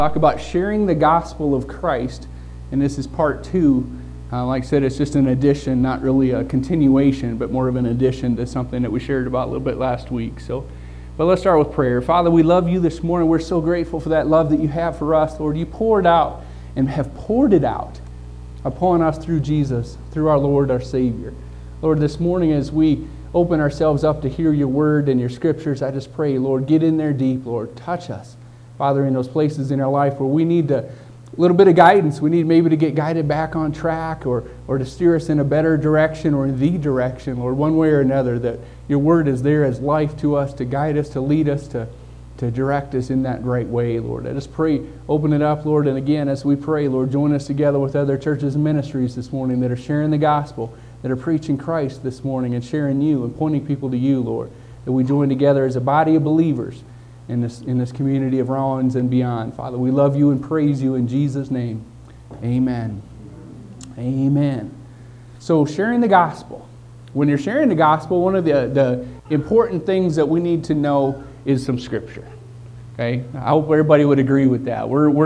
Talk about sharing the gospel of Christ, and this is part 2. Like I said, it's just an addition, not really a continuation, but more of an addition to something that we shared about a little bit last week. But let's start with prayer. Father, we love you this morning. We're so grateful for that love that you have for us, Lord. You poured out and have poured it out upon us through Jesus, through our Lord, our Savior. Lord, this morning as we open ourselves up to hear your word and your scriptures, I just pray, Lord, get in there deep, Lord. Touch us, Father, in those places in our life where we need a little bit of guidance. We need maybe to get guided back on track or to steer us in a better direction or in the direction, Lord, one way or another, that your word is there as life to us, to guide us, to lead us, to direct us in that right way, Lord. I just pray, open it up, Lord, and again, as we pray, Lord, join us together with other churches and ministries this morning that are sharing the gospel, that are preaching Christ this morning and sharing you and pointing people to you, Lord, that we join together as a body of believers in this community of Rollins and beyond. Father, we love you and praise you in Jesus' name. Amen. Amen. So sharing the gospel. When you're sharing the gospel, one of the important things that we need to know is some scripture. Okay? I hope everybody would agree with that.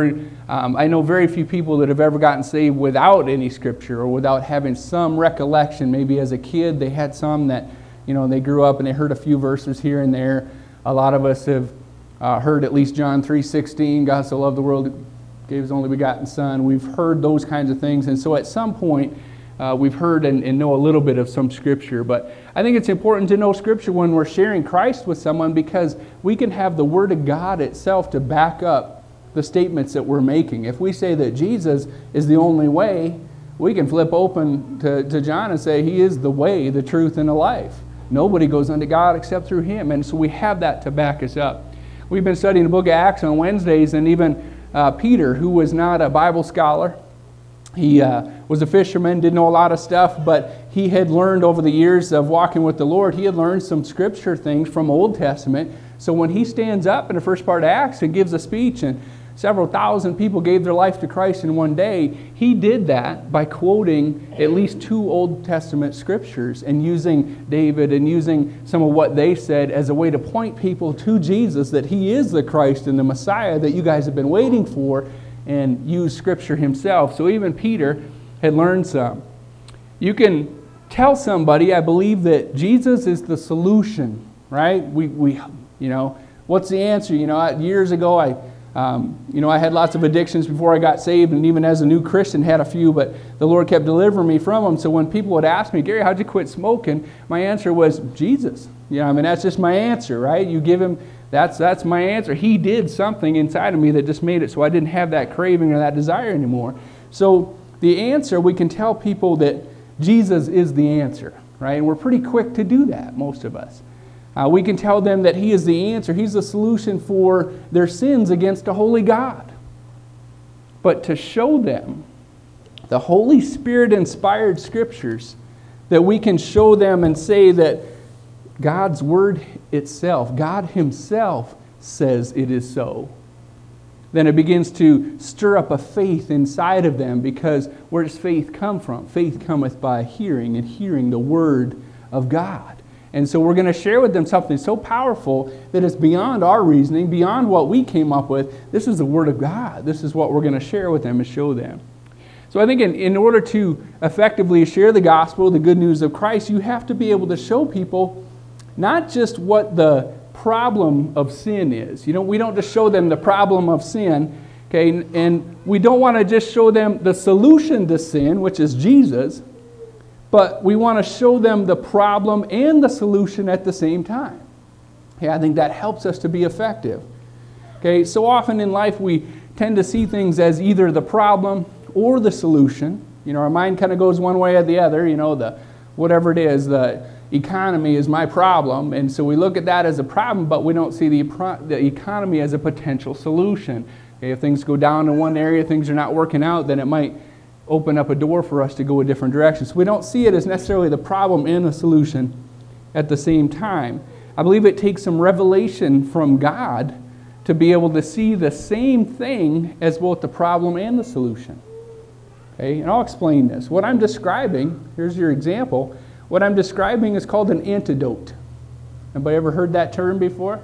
I know very few people that have ever gotten saved without any scripture or without having some recollection. Maybe as a kid they had some that, they grew up and they heard a few verses here and there. A lot of us have heard at least John 3:16, God so loved the world, gave his only begotten Son. We've heard those kinds of things. And so at some point, we've heard and know a little bit of some scripture. But I think it's important to know scripture when we're sharing Christ with someone, because we can have the Word of God itself to back up the statements that we're making. If we say that Jesus is the only way, we can flip open to John and say he is the way, the truth, and the life. Nobody goes unto God except through him. And so we have that to back us up. We've been studying the book of Acts on Wednesdays, and even Peter, who was not a Bible scholar, he was a fisherman, didn't know a lot of stuff, but he had learned over the years of walking with the Lord, he had learned some scripture things from Old Testament. So when he stands up in the first part of Acts and gives a speech, and several thousand people gave their life to Christ in one day, he did that by quoting at least 2 Old Testament scriptures and using David and using some of what they said as a way to point people to Jesus, that he is the Christ and the Messiah that you guys have been waiting for, and use scripture himself. So even Peter had learned some. You can tell somebody, I believe, that Jesus is the solution, right? We what's the answer? Years ago I had lots of addictions before I got saved, and even as a new Christian had a few, but the Lord kept delivering me from them. So when people would ask me, Gary, how'd you quit smoking? My answer was Jesus. That's just my answer, right? You give him, that's my answer. He did something inside of me that just made it so I didn't have that craving or that desire anymore. So the answer, we can tell people that Jesus is the answer, right? And we're pretty quick to do that, most of us. We can tell them that he is the answer. He's the solution for their sins against a holy God. But to show them the Holy Spirit-inspired scriptures, that we can show them and say that God's Word itself, God himself says it is so, then it begins to stir up a faith inside of them, because where does faith come from? Faith cometh by hearing, and hearing the Word of God. And so we're going to share with them something so powerful that it's beyond our reasoning, beyond what we came up with. This is the Word of God. This is what we're going to share with them and show them. So I think in order to effectively share the gospel, the good news of Christ, you have to be able to show people not just what the problem of sin is. We don't just show them the problem of sin, okay? And we don't want to just show them the solution to sin, which is Jesus, but we want to show them the problem and the solution at the same time. Okay, I think that helps us to be effective. Okay, so often in life we tend to see things as either the problem or the solution. Our mind kind of goes one way or the other. The whatever it is, the economy is my problem, and so we look at that as a problem, but we don't see the economy as a potential solution. Okay, if things go down in one area, things are not working out, then it might open up a door for us to go a different direction. So we don't see it as necessarily the problem and the solution at the same time. I believe it takes some revelation from God to be able to see the same thing as both the problem and the solution. Okay, and I'll explain this. What I'm describing, here's your example, what I'm describing is called an antidote. Anybody ever heard that term before?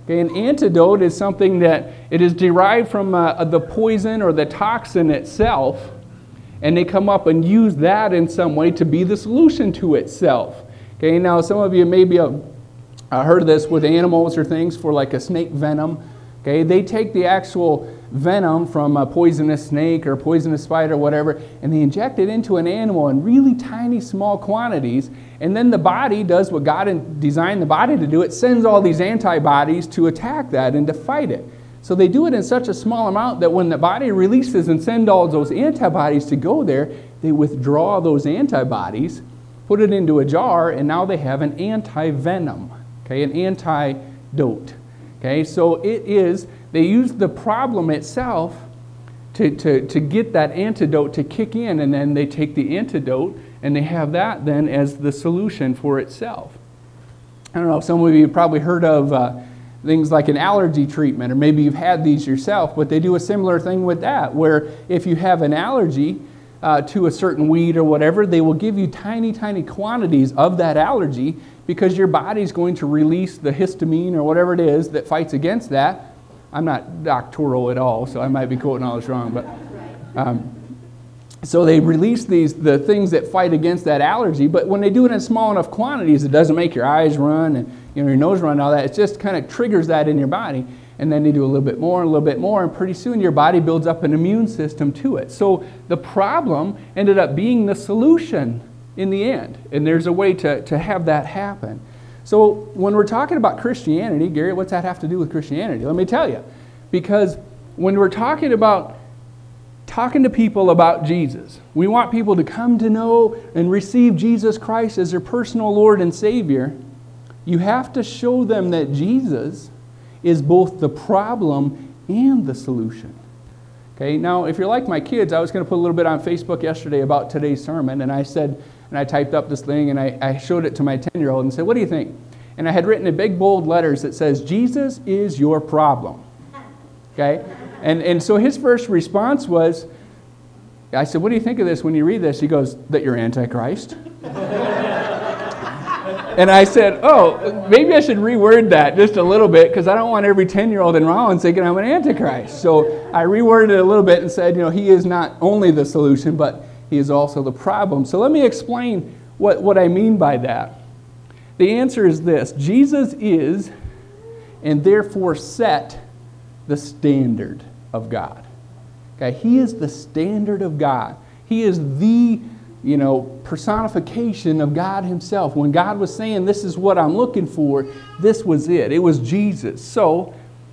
Okay, an antidote is something that it is derived from the poison or the toxin itself, and they come up and use that in some way to be the solution to itself. Okay, now some of you maybe have heard of this with animals or things for like a snake venom. Okay, they take the actual venom from a poisonous snake or poisonous spider or whatever, and they inject it into an animal in really tiny, small quantities, and then the body does what God designed the body to do. It sends all these antibodies to attack that and to fight it. So they do it in such a small amount that when the body releases and sends all those antibodies to go there, they withdraw those antibodies, put it into a jar, and now they have an anti-venom, okay, an antidote. Okay, so they use the problem itself to get that antidote to kick in, and then they take the antidote and they have that then as the solution for itself. I don't know, some of you have probably heard of things like an allergy treatment, or maybe you've had these yourself, but they do a similar thing with that, where if you have an allergy to a certain weed or whatever, they will give you tiny, tiny quantities of that allergy because your body's going to release the histamine or whatever it is that fights against that. I'm not doctoral at all, so I might be quoting all this wrong, but so they release the things that fight against that allergy, but when they do it in small enough quantities, it doesn't make your eyes run and your nose run and all that. It just kind of triggers that in your body, and then they do a little bit more and a little bit more, and pretty soon your body builds up an immune system to it. So the problem ended up being the solution in the end, and there's a way to have that happen. So when we're talking about Christianity, Gary, what's that have to do with Christianity? Let me tell you. Because when we're talking to people about Jesus, we want people to come to know and receive Jesus Christ as their personal Lord and Savior. You have to show them that Jesus is both the problem and the solution. Okay, now if you're like my kids, I was going to put a little bit on Facebook yesterday about today's sermon, and I said, and I typed up this thing, and I showed it to my 10-year-old and said, what do you think? And I had written in big bold letters that says, Jesus is your problem. Okay? And so his first response was, I said, what do you think of this when you read this? He goes, that you're Antichrist. And I said, oh, maybe I should reword that just a little bit because I don't want every 10-year-old in Rollins thinking I'm an Antichrist. So I reworded it a little bit and said, he is not only the solution, but he is also the problem. So let me explain what I mean by that. The answer is this. Jesus is, and therefore set, the standard of God. Okay, he is the standard of God. He is the, personification of God himself. When God was saying, this is what I'm looking for, this was it. It was Jesus. So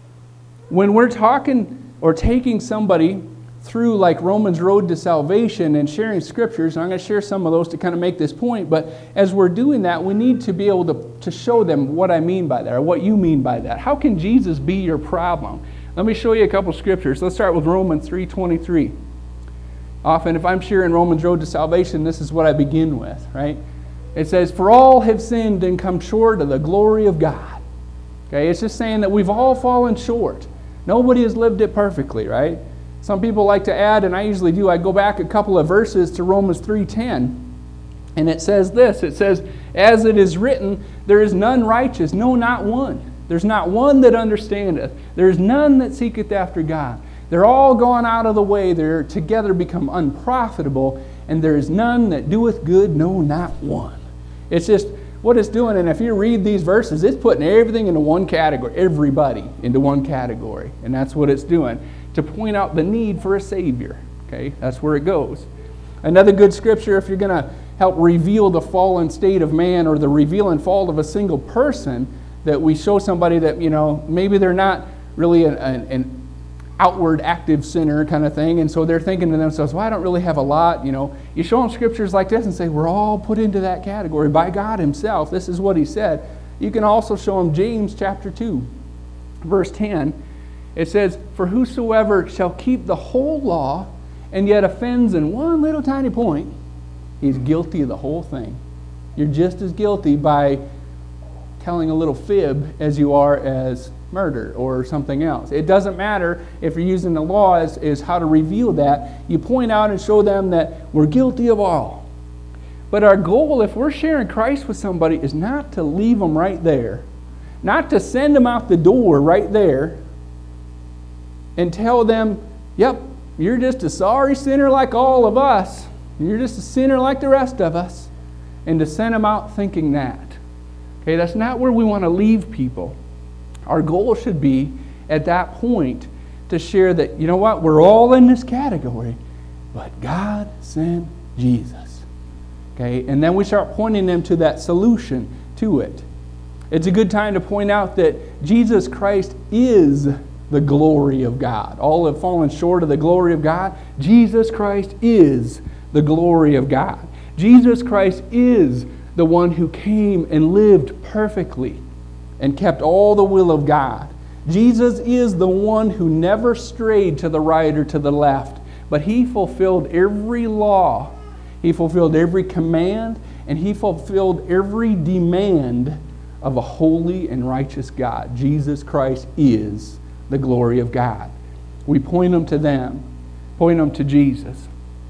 when we're talking or taking somebody through like Romans Road to Salvation and sharing scriptures, and I'm going to share some of those to kind of make this point, but as we're doing that, we need to be able to show them what I mean by that, or what you mean by that. How can Jesus be your problem? Let me show you a couple scriptures. Let's start with Romans 3:23. Often if I'm sharing Romans Road to Salvation, this is what I begin with, right? It says, for all have sinned and come short of the glory of God. Okay, it's just saying that we've all fallen short. Nobody has lived it perfectly, right? Some people like to add, and I usually do, I go back a couple of verses to Romans 3:10, and it says this. It says, as it is written, there is none righteous, no, not one. There's not one that understandeth. There is none that seeketh after God. They're all gone out of the way. They're together become unprofitable, and there is none that doeth good, no, not one. It's just what it's doing, and if you read these verses, it's putting everything into one category, everybody into one category, and that's what it's doing, to point out the need for a Savior. Okay, that's where it goes. Another good scripture, if you're going to help reveal the fallen state of man or the reveal and fall of a single person, that we show somebody that, maybe they're not really an outward active sinner kind of thing, and so they're thinking to themselves, well, I don't really have a lot. You show them scriptures like this and say, we're all put into that category by God himself. This is what he said. You can also show them James chapter 2, verse 10. It says, for whosoever shall keep the whole law and yet offends in one little tiny point, he's guilty of the whole thing. You're just as guilty by telling a little fib as you are as murder or something else. It doesn't matter if you're using the law as how to reveal that. You point out and show them that we're guilty of all. But our goal, if we're sharing Christ with somebody, is not to leave them right there. not to send them out the door right there and tell them, yep, you're just a sorry sinner like all of us. You're just a sinner like the rest of us. And to send them out thinking that. Okay, that's not where we want to leave people. Our goal should be, at that point, to share that, you know what, we're all in this category, but God sent Jesus. Okay, and then we start pointing them to that solution to it. It's a good time to point out that Jesus Christ is the glory of God. All have fallen short of the glory of God. Jesus Christ is the glory of God. Jesus Christ is the one who came and lived perfectly and kept all the will of God. Jesus is the one who never strayed to the right or to the left, but He fulfilled every law. He fulfilled every command, and He fulfilled every demand of a holy and righteous God. Jesus Christ is the glory of God. We point them to them, point them to Jesus.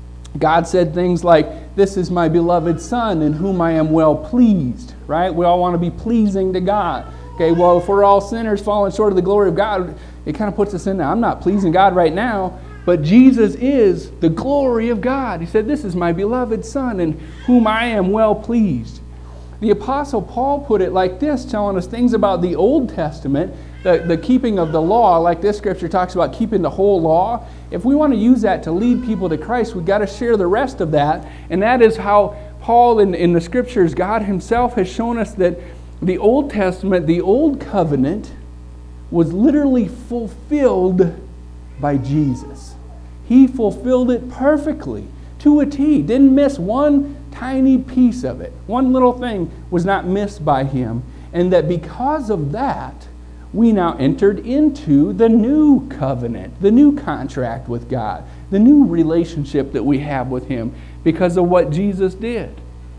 God said things like, "This is my beloved Son in whom I am well pleased," right? We all want to be pleasing to God. Okay, well, if we're all sinners falling short of the glory of God, it kind of puts us in there. I'm not pleasing God right now, but Jesus is the glory of God. He said, "This is my beloved Son in whom I am well pleased." The Apostle Paul put it like this, telling us things about the Old Testament, the keeping of the law, like this scripture talks about keeping the whole law. If we want to use that to lead people to Christ, we've got to share the rest of that. And that is how Paul in the scriptures, God Himself has shown us that the Old Testament, the Old Covenant, was literally fulfilled by Jesus. He fulfilled it perfectly, to a T. Didn't miss one tiny piece of it. One little thing was not missed by Him. And that because of that, we now entered into the new covenant, the new contract with God, the new relationship that we have with Him because of what Jesus did.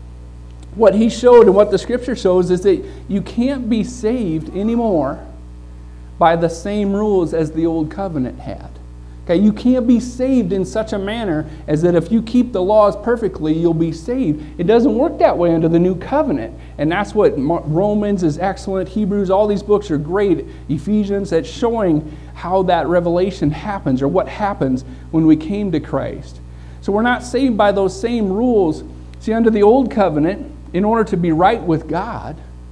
What He showed and what the Scripture shows is that you can't be saved anymore by the same rules as the old covenant had. Okay, you can't be saved in such a manner as that if you keep the laws perfectly, you'll be saved. It doesn't work that way under the new covenant. And that's what Romans is excellent. Hebrews, all these books are great. Ephesians, that's showing how that revelation happens or what happens when we came to Christ. So we're not saved by those same rules. See, under the old covenant, in order to be right with God,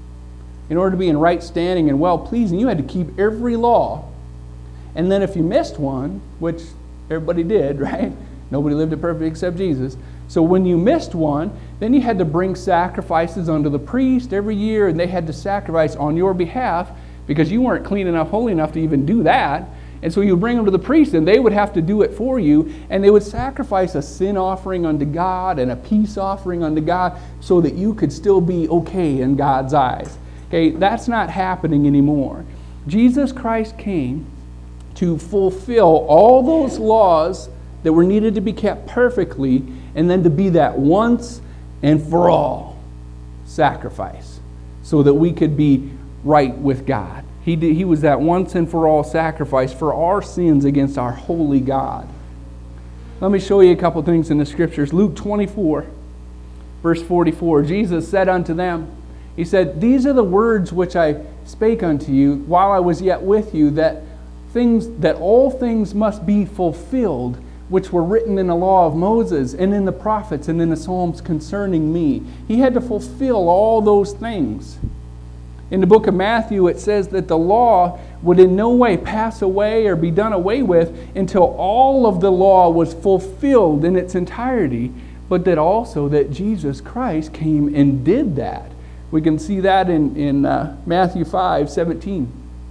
in order to be in right standing and well-pleasing, you had to keep every law. And then if you missed one, which everybody did, right? Nobody lived it perfect except Jesus. So when you missed one, then you had to bring sacrifices unto the priest every year, and they had to sacrifice on your behalf because you weren't clean enough, holy enough to even do that. And so you would bring them to the priest, and they would have to do it for you, and they would sacrifice a sin offering unto God and a peace offering unto God so that you could still be okay in God's eyes. Okay, that's not happening anymore. Jesus Christ came to fulfill all those laws that were needed to be kept perfectly, and then to be that once and for all sacrifice so that we could be right with God. He was that once and for all sacrifice for our sins against our holy God. Let me show you a couple things in the Scriptures. Luke 24, verse 44, Jesus said unto them, He said, "These are the words which I spake unto you while I was yet with you, that all things must be fulfilled, which were written in the law of Moses and in the prophets and in the Psalms concerning me." He had to fulfill all those things. In the book of Matthew, it says that the law would in no way pass away or be done away with until all of the law was fulfilled in its entirety, but that also that Jesus Christ came and did that. We can see that in Matthew 5:17.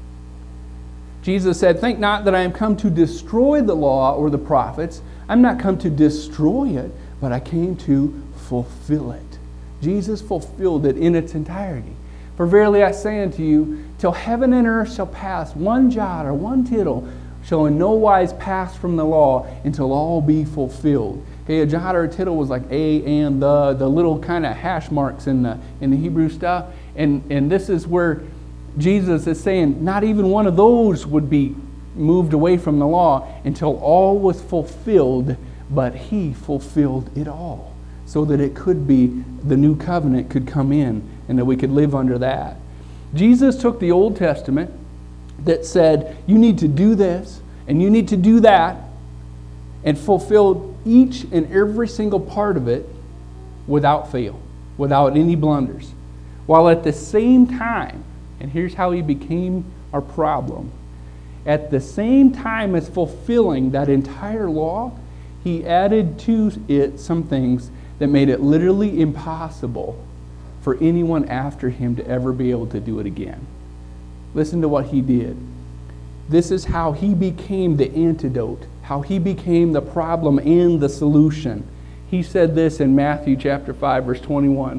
Jesus said, "Think not that I am come to destroy the law or the prophets. I'm not come to destroy it, but I came to fulfill it." Jesus fulfilled it in its entirety. "For verily I say unto you, till heaven and earth shall pass, one jot or one tittle shall in no wise pass from the law until all be fulfilled." Okay, a jot or a tittle was like a and the little kind of hash marks in the Hebrew stuff. And this is where Jesus is saying not even one of those would be moved away from the law until all was fulfilled, but He fulfilled it all so that it could be, the new covenant could come in and that we could live under that. Jesus took the Old Testament that said, you need to do this and you need to do that, and fulfilled each and every single part of it without fail, without any blunders. While at the same time, and here's how he became our problem, at the same time as fulfilling that entire law, he added to it some things that made it literally impossible for anyone after him to ever be able to do it again. Listen to what he did. This is how he became the antidote, how he became the problem and the solution. He said this in Matthew chapter 5, verse 21.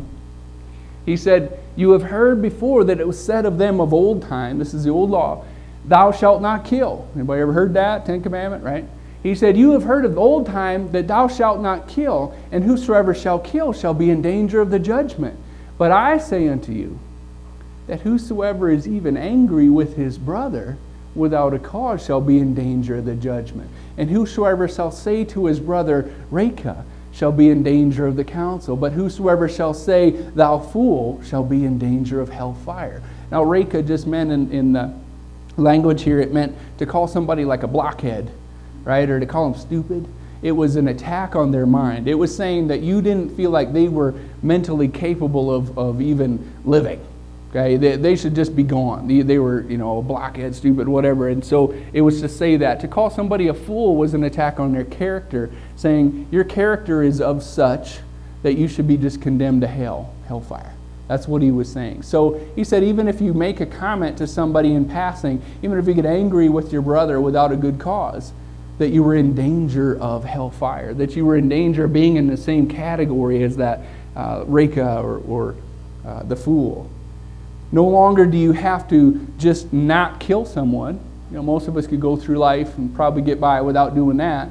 He said, you have heard before that it was said of them of old time, this is the old law, thou shalt not kill. Anybody ever heard that? 10th commandment, right? He said, you have heard of the old time that thou shalt not kill, and whosoever shall kill shall be in danger of the judgment. But I say unto you, that whosoever is even angry with his brother without a cause shall be in danger of the judgment. And whosoever shall say to his brother, Raca, shall be in danger of the council. But whosoever shall say, thou fool, shall be in danger of hellfire. Now, Raca just meant in the language here, it meant to call somebody like a blockhead, right? Or to call them stupid. It was an attack on their mind. It was saying that you didn't feel like they were mentally capable of even living. Okay, they should just be gone. They were, a blockhead, stupid, whatever. And so it was to say that. To call somebody a fool was an attack on their character, saying your character is of such that you should be just condemned to hellfire. That's what he was saying. So he said, even if you make a comment to somebody in passing, even if you get angry with your brother without a good cause, that you were in danger of hellfire, that you were in danger of being in the same category as that Raca or the fool. No longer do you have to just not kill someone. Most of us could go through life and probably get by without doing that.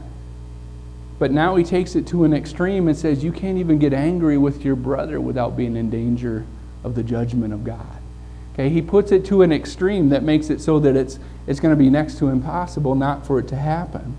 But now he takes it to an extreme and says you can't even get angry with your brother without being in danger of the judgment of God. Okay, he puts it to an extreme that makes it so that it's going to be next to impossible not for it to happen.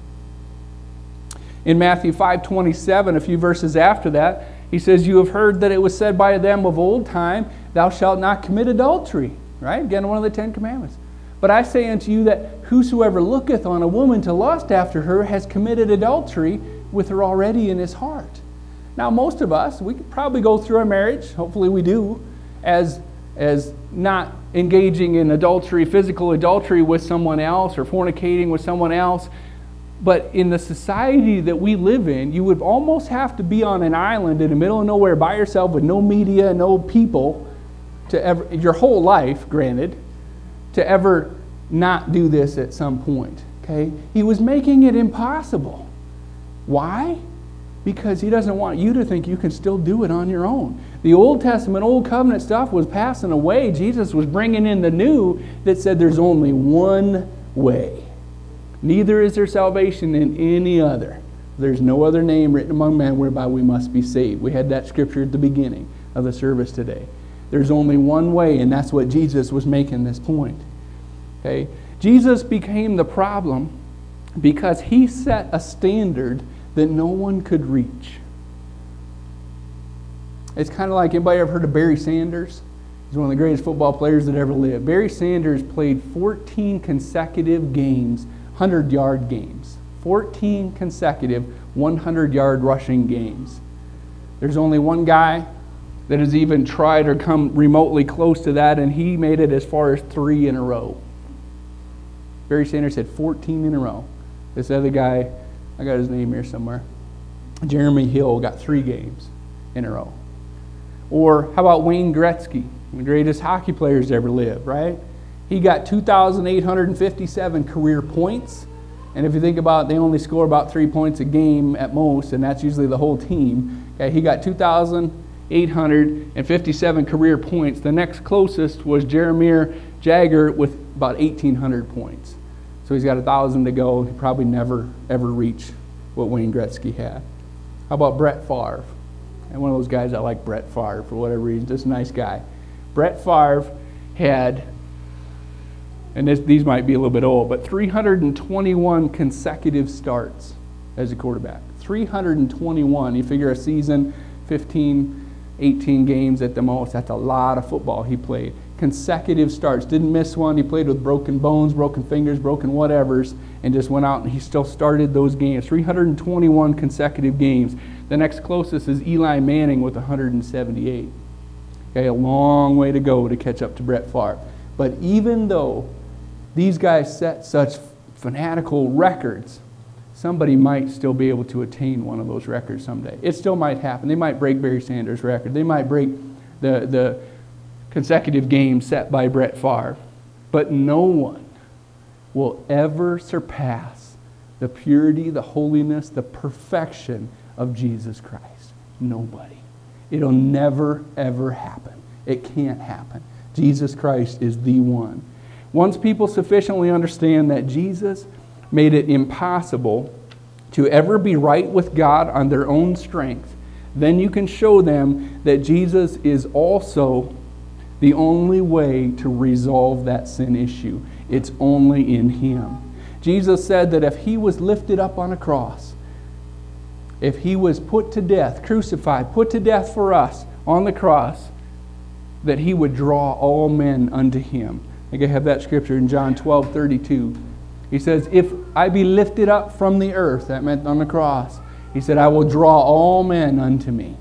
In Matthew 5:27, a few verses after that, he says, you have heard that it was said by them of old time, thou shalt not commit adultery. Right? Again, one of the 10 commandments. But I say unto you that whosoever looketh on a woman to lust after her has committed adultery with her already in his heart. Now, most of us, we could probably go through our marriage, hopefully we do, as not engaging in adultery, physical adultery with someone else or fornicating with someone else. But in the society that we live in, you would almost have to be on an island in the middle of nowhere by yourself with no media, no people, to ever, your whole life, granted, to ever not do this at some point. Okay? He was making it impossible. Why? Because he doesn't want you to think you can still do it on your own. The Old Testament, Old Covenant stuff was passing away. Jesus was bringing in the new that said there's only one way. Neither is there salvation in any other. There's no other name written among men whereby we must be saved. We had that scripture at the beginning of the service today. There's only one way, and that's what Jesus was making this point. Okay? Jesus became the problem because he set a standard that no one could reach. It's kind of like, anybody ever heard of Barry Sanders? He's one of the greatest football players that ever lived. Barry Sanders played 14 consecutive games, 100-yard games. 14 consecutive 100-yard rushing games. There's only one guy that has even tried or come remotely close to that, and he made it as far as 3 in a row. Barry Sanders had 14 in a row. This other guy, I got his name here somewhere, Jeremy Hill, got 3 games in a row. Or how about Wayne Gretzky, one of the greatest hockey players ever lived, right? He got 2,857 career points. And if you think about it, they only score about 3 points a game at most, and that's usually the whole team. Okay, he got 2,857 career points. The next closest was Jaromir Jagr with about 1,800 points. So he's got 1,000 to go. He'll probably never, ever reach what Wayne Gretzky had. How about Brett Favre? And one of those guys, I like Brett Favre for whatever reason, just a nice guy. Brett Favre had, and these might be a little bit old, but 321 consecutive starts as a quarterback. 321. You figure a season, 15, 18 games at the most. That's a lot of football he played. consecutive starts. Didn't miss one. He played with broken bones, broken fingers, broken whatevers, and just went out and he still started those games. 321 consecutive games. The next closest is Eli Manning with 178. Okay, a long way to go to catch up to Brett Favre. But even though these guys set such fanatical records, somebody might still be able to attain one of those records someday. It still might happen. They might break Barry Sanders' record. They might break the consecutive games set by Brett Favre. But no one will ever surpass the purity, the holiness, the perfection of Jesus Christ. Nobody. It'll never, ever happen. It can't happen. Jesus Christ is the one. Once people sufficiently understand that Jesus made it impossible to ever be right with God on their own strength, then you can show them that Jesus is also the only way to resolve that sin issue. It's only in Him. Jesus said that if He was lifted up on a cross, if He was put to death, crucified, put to death for us on the cross, that He would draw all men unto Him. I think I have that scripture in John 12:32. He says, if I be lifted up from the earth, that meant on the cross, He said, I will draw all men unto me.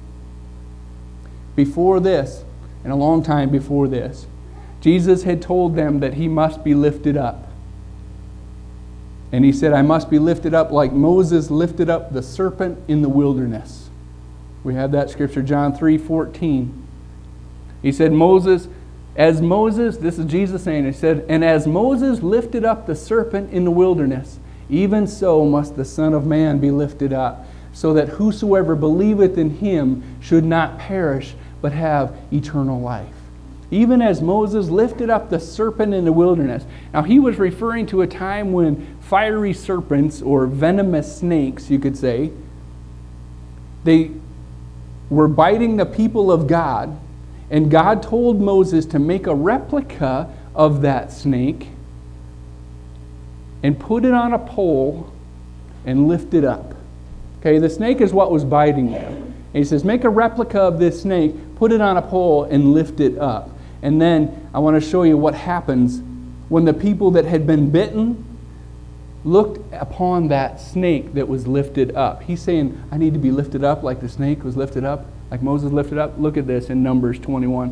Before this, and a long time before this, Jesus had told them that He must be lifted up. And He said, I must be lifted up like Moses lifted up the serpent in the wilderness. We have that scripture, John 3:14. He said, this is Jesus saying, He said, and as Moses lifted up the serpent in the wilderness, even so must the Son of Man be lifted up, so that whosoever believeth in Him should not perish, but have eternal life. Even as Moses lifted up the serpent in the wilderness. Now he was referring to a time when fiery serpents, or venomous snakes, you could say, they were biting the people of God, and God told Moses to make a replica of that snake and put it on a pole and lift it up. Okay, the snake is what was biting them. And He says, make a replica of this snake, put it on a pole and lift it up. And then I want to show you what happens when the people that had been bitten looked upon that snake that was lifted up. He's saying, I need to be lifted up like the snake was lifted up, like Moses lifted up. Look at this in Numbers 21,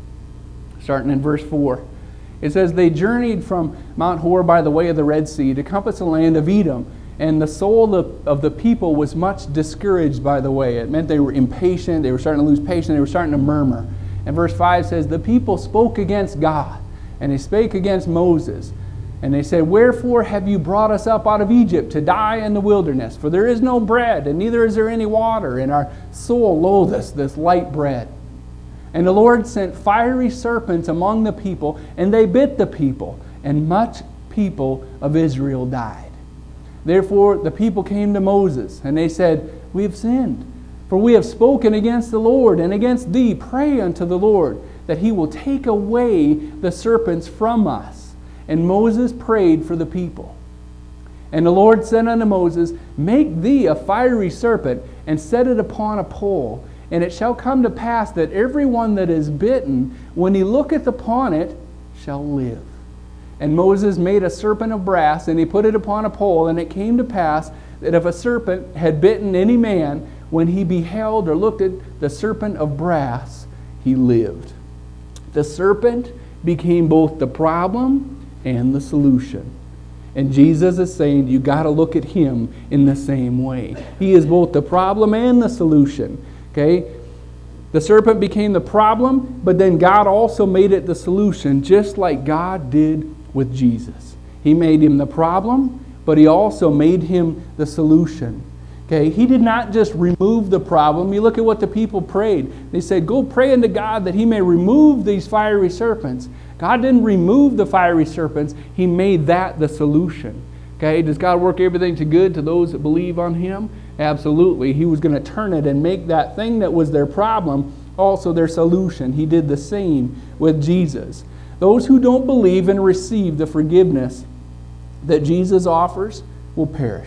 starting in verse 4. It says, they journeyed from Mount Hor by the way of the Red Sea to compass the land of Edom. And the soul of the people was much discouraged by the way. It meant they were impatient. They were starting to lose patience. They were starting to murmur. And verse 5 says, the people spoke against God, and they spake against Moses. And they said, wherefore have you brought us up out of Egypt to die in the wilderness? For there is no bread, and neither is there any water, and our soul loatheth this light bread. And the Lord sent fiery serpents among the people, and they bit the people, and much people of Israel died. Therefore the people came to Moses, and they said, we have sinned, for we have spoken against the Lord and against thee. Pray unto the Lord, that He will take away the serpents from us. And Moses prayed for the people. And the Lord said unto Moses, make thee a fiery serpent, and set it upon a pole. And it shall come to pass that every one that is bitten, when he looketh upon it, shall live. And Moses made a serpent of brass, and he put it upon a pole. And it came to pass that if a serpent had bitten any man, when he beheld or looked at the serpent of brass, he lived. The serpent became both the problem and the solution. And Jesus is saying you got to look at Him in the same way. He is both the problem and the solution. Okay? The serpent became the problem, but then God also made it the solution, just like God did with Jesus. He made Him the problem, but He also made Him the solution. Okay? He did not just remove the problem. You look at what the people prayed. They said, go pray unto God that He may remove these fiery serpents. God didn't remove the fiery serpents. He made that the solution. Okay? Does God work everything to good to those that believe on Him? Absolutely. He was going to turn it and make that thing that was their problem also their solution. He did the same with Jesus. Those who don't believe and receive the forgiveness that Jesus offers will perish.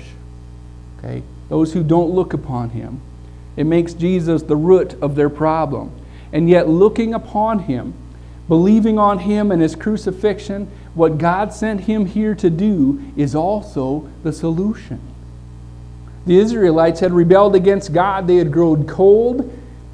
Okay? Those who don't look upon Him. It makes Jesus the root of their problem. And yet looking upon Him Believing on Him and His crucifixion, what God sent Him here to do is also the solution. The Israelites had rebelled against God. They had grown cold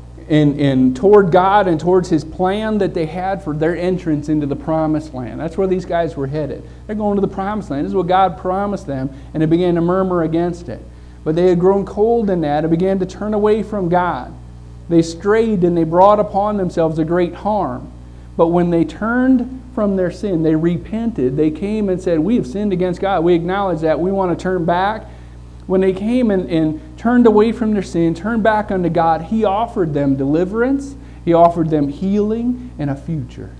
and toward God and towards His plan that they had for their entrance into the Promised Land. That's where these guys were headed. They're going to the Promised Land. This is what God promised them, and they began to murmur against it. But they had grown cold in that and began to turn away from God. They strayed and they brought upon themselves a great harm. But when they turned from their sin, they repented. They came and said, we have sinned against God. We acknowledge that. We want to turn back. When they came and turned away from their sin, turned back unto God, He offered them deliverance. He offered them healing and a future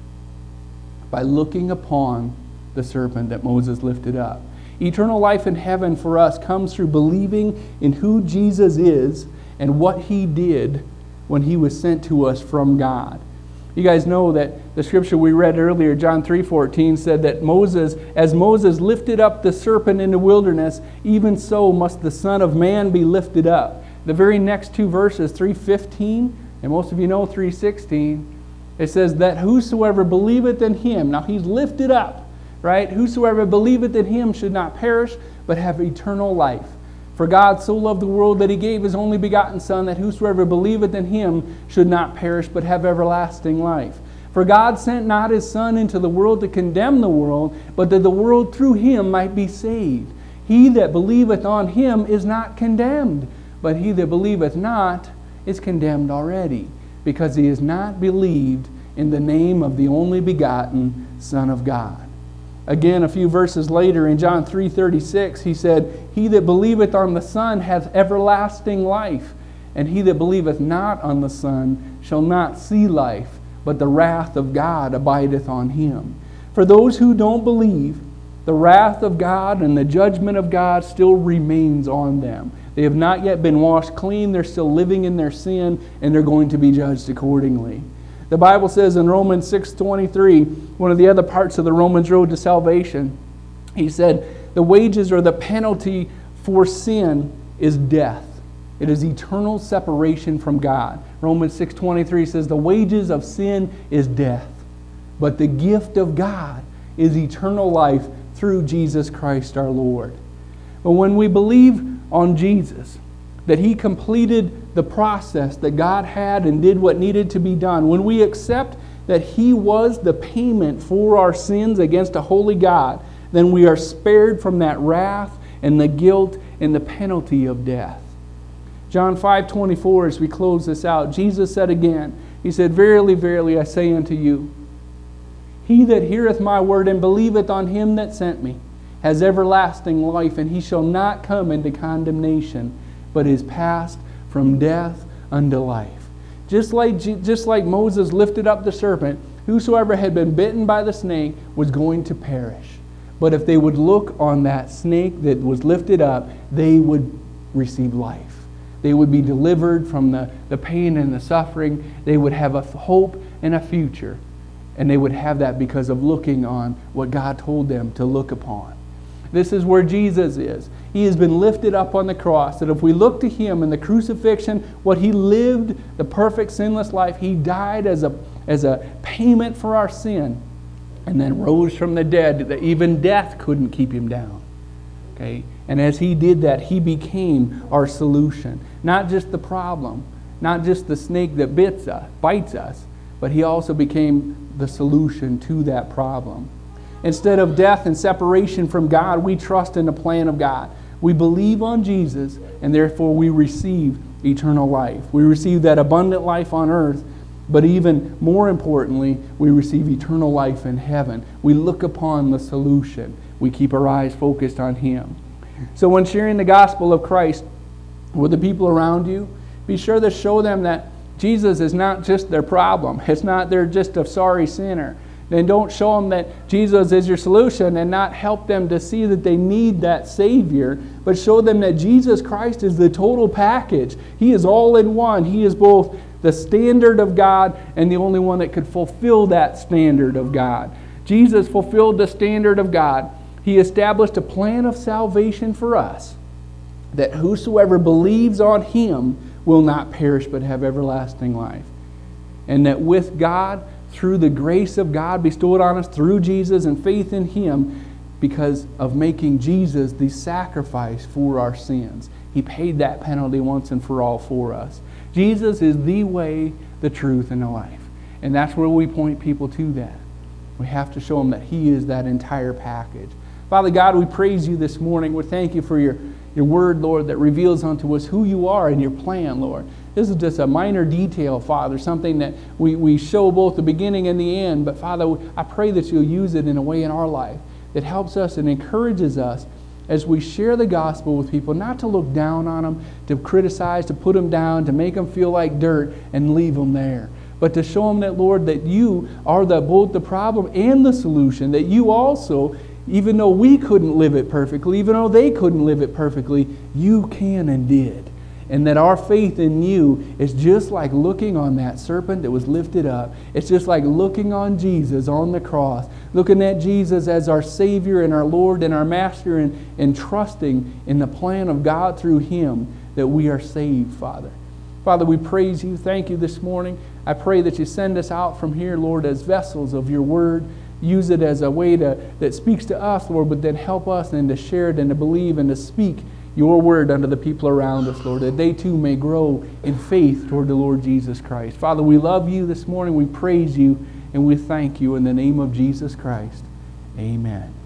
by looking upon the serpent that Moses lifted up. Eternal life in heaven for us comes through believing in who Jesus is and what He did when He was sent to us from God. You guys know that the scripture we read earlier, John 3:14, said that as Moses lifted up the serpent in the wilderness, even so must the Son of Man be lifted up. The very next two verses, 3:15, and most of you know 3:16, it says that whosoever believeth in Him, now He's lifted up, right? Whosoever believeth in Him should not perish, but have eternal life. For God so loved the world that He gave His only begotten Son, that whosoever believeth in Him should not perish, but have everlasting life. For God sent not His Son into the world to condemn the world, but that the world through Him might be saved. He that believeth on Him is not condemned, but he that believeth not is condemned already, because he has not believed in the name of the only begotten Son of God. Again, a few verses later in John 3:36, He said, He that believeth on the Son hath everlasting life, and he that believeth not on the Son shall not see life, but the wrath of God abideth on him. For those who don't believe, the wrath of God and the judgment of God still remains on them. They have not yet been washed clean. They're still living in their sin, and they're going to be judged accordingly. The Bible says in Romans 6:23, one of the other parts of the Romans road to salvation, he said, the wages or the penalty for sin is death. It is eternal separation from God. Romans 6:23 says the wages of sin is death, but the gift of God is eternal life through Jesus Christ our Lord. But when we believe on Jesus, that He completed the process that God had and did what needed to be done, when we accept that He was the payment for our sins against a holy God, then we are spared from that wrath and the guilt and the penalty of death. John 5:24, as we close this out, Jesus said again, He said, Verily, verily, I say unto you, He that heareth my word and believeth on Him that sent me has everlasting life, and he shall not come into condemnation, but is passed from death unto life. Just like Moses lifted up the serpent, whosoever had been bitten by the snake was going to perish. But if they would look on that snake that was lifted up, they would receive life. They would be delivered from the pain and the suffering. They would have a hope and a future. And they would have that because of looking on what God told them to look upon. This is where Jesus is. He has been lifted up on the cross. That if we look to Him in the crucifixion, what He lived, the perfect sinless life, He died as a payment for our sin, and then rose from the dead, that even death couldn't keep Him down. Okay? And as He did that, He became our solution. Not just the problem, not just the snake that bites us, but He also became the solution to that problem. Instead of death and separation from God, we trust in the plan of God. We believe on Jesus, and therefore we receive eternal life. We receive that abundant life on earth, but even more importantly, we receive eternal life in heaven. We look upon the solution. We keep our eyes focused on Him. So when sharing the gospel of Christ with the people around you, be sure to show them that Jesus is not just their problem. It's not they're just a sorry sinner. Then don't show them that Jesus is your solution and not help them to see that they need that Savior, but show them that Jesus Christ is the total package. He is all in one. He is both the standard of God and the only one that could fulfill that standard of God. Jesus fulfilled the standard of God. He established a plan of salvation for us, that whosoever believes on Him will not perish but have everlasting life. And that with God, through the grace of God bestowed on us through Jesus and faith in Him, because of making Jesus the sacrifice for our sins. He paid that penalty once and for all for us. Jesus is the way, the truth, and the life. And that's where we point people to that. We have to show them that He is that entire package. Father God, we praise You this morning. We thank You for Your word, Lord, that reveals unto us who You are and Your plan, Lord. This is just a minor detail, Father, something that we show both the beginning and the end. But Father, I pray that You'll use it in a way in our life that helps us and encourages us as we share the gospel with people, not to look down on them, to criticize, to put them down, to make them feel like dirt and leave them there. But to show them that, Lord, that You are both the problem and the solution, that You also, even though we couldn't live it perfectly, even though they couldn't live it perfectly, You can and did. And that our faith in You is just like looking on that serpent that was lifted up. It's just like looking on Jesus on the cross, looking at Jesus as our Savior and our Lord and our Master, and trusting in the plan of God through Him that we are saved, Father. Father, we praise You. Thank You this morning. I pray that You send us out from here, Lord, as vessels of Your word. Use it as a way that speaks to us, Lord, but then help us and to share it and to believe and to speak Your word unto the people around us, Lord, that they too may grow in faith toward the Lord Jesus Christ. Father, we love You this morning. We praise You and we thank You in the name of Jesus Christ. Amen.